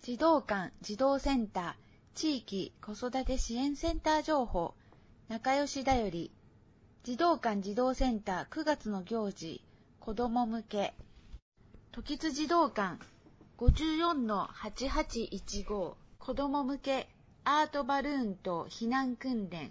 児童館児童センター地域子育て支援センター情報仲良しだより児童館児童センター9月の行事子ども向け時津児童館 54-8815 子ども向けアートバルーンと避難訓練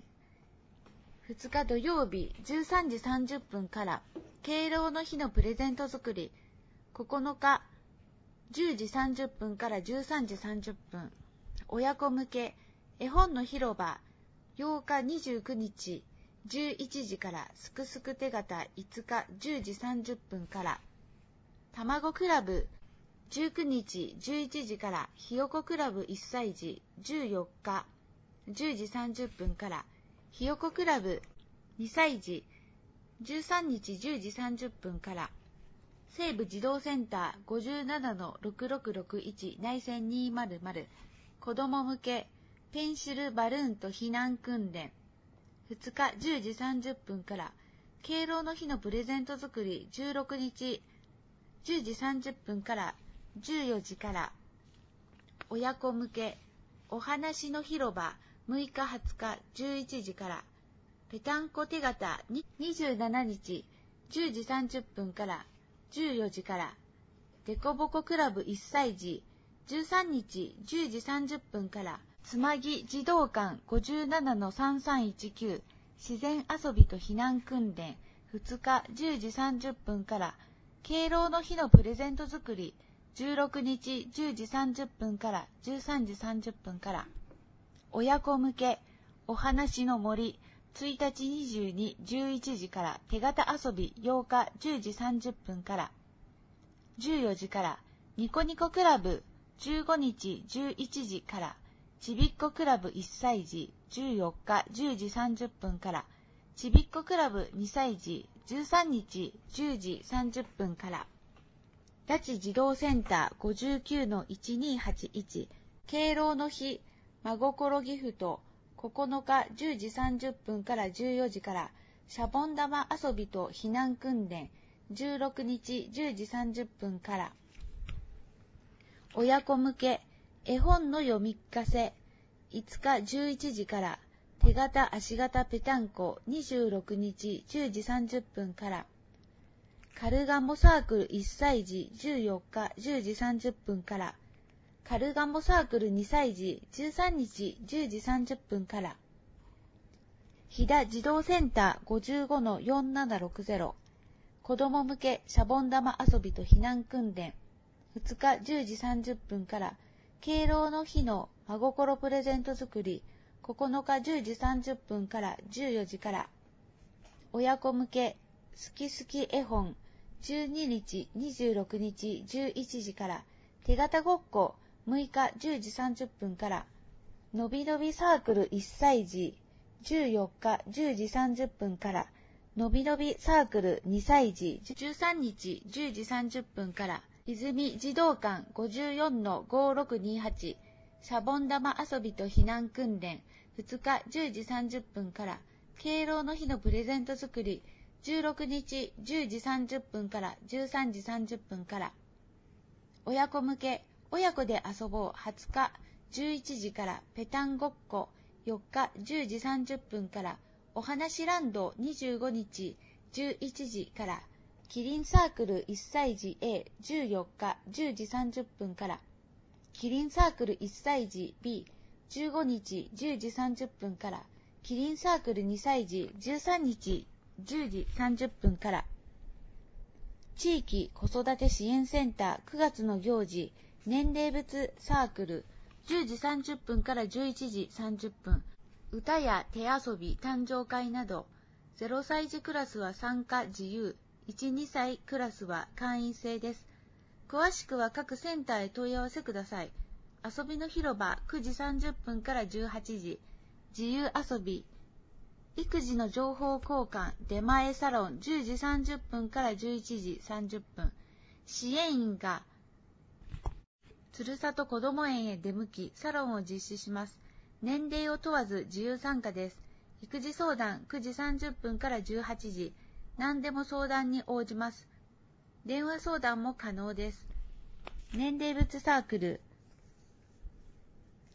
2日土曜日13時30分から敬老の日のプレゼント作り9日10時30分から13時30分親子向け絵本の広場8日29日11時からすくすく手形5日10時30分から卵クラブ19日11時からひよこクラブ1歳児14日10時30分からひよこクラブ2歳児13日10時30分から西部児童センター 57-6661 内線200子ども向けペンシルバルーンと避難訓練2日10時30分から敬老の日のプレゼント作り16日10時30分から14時から親子向けお話の広場6日20日11時からぺたんこ手形27日10時30分から14時からでこぼこクラブ1歳児13日10時30分からつまぎ児童館 57-3319 自然遊びと避難訓練2日10時30分から敬老の日のプレゼント作り16日10時30分から13時30分から親子向けお話の森1日22、11時から手形遊び8日10時30分から14時からニコニコクラブ15日11時からちびっこクラブ1歳児14日10時30分からちびっこクラブ2歳児13日10時30分から拉致児童センター 59-1281 敬老の日真心ギフト9日10時30分から14時からシャボン玉遊びと避難訓練16日10時30分から親子向け絵本の読み聞かせ5日11時から手形足形ぺたんこ26日10時30分からカルガモサークル1歳児14日10時30分からカルガモサークル2歳児13日10時30分から飛騨児童センター 55-4760 子ども向けシャボン玉遊びと避難訓練2日10時30分から敬老の日の真心プレゼント作り9日10時30分から14時から親子向けすきすき絵本12日26日11時から手形ごっこ6日10時30分からのびのびサークル1歳児14日10時30分からのびのびサークル2歳児13日10時30分から泉児童館 54-5628 シャボン玉遊びと避難訓練2日10時30分から敬老の日のプレゼント作り16日10時30分から13時30分から親子向け親子で遊ぼう20日11時からペタンごっこ4日10時30分からお話ランド25日11時からキリンサークル1歳児 A14 日10時30分からキリンサークル1歳児 B15 日10時30分からキリンサークル2歳児13日10時30分から地域子育て支援センター9月の行事年齢別サークル10時30分から11時30分歌や手遊び誕生会など0歳児クラスは参加自由 1,2 歳クラスは会員制です。詳しくは各センターへ問い合わせください。遊びの広場9時30分から18時自由遊び育児の情報交換出前サロン10時30分から11時30分支援員がつるさとこども園へ出向きサロンを実施します。年齢を問わず自由参加です。育児相談9時30分から18時何でも相談に応じます。電話相談も可能です。年齢別サークル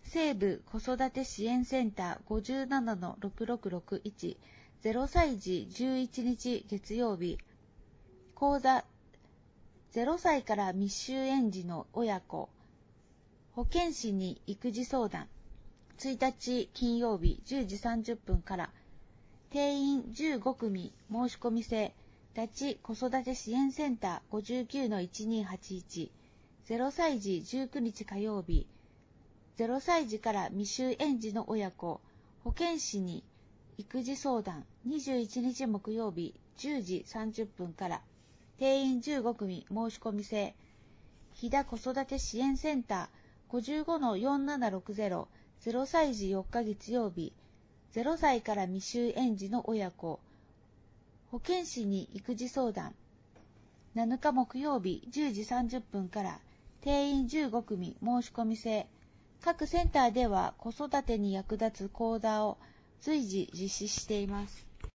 西部子育て支援センター 57-6661 0歳児11日月曜日講座0歳から未就園児の親子保健師に育児相談1日金曜日10時30分から定員15組申し込み制立ち子育て支援センター 59-1281 0歳児19日火曜日0歳児から未就園児の親子保健師に育児相談21日木曜日10時30分から定員15組申し込み制飛騨子育て支援センター 55-4760 0歳児4日月曜日0歳から未就園児の親子保健師に育児相談7日木曜日10時30分から定員15組申し込み制各センターでは子育てに役立つ講座を随時実施しています。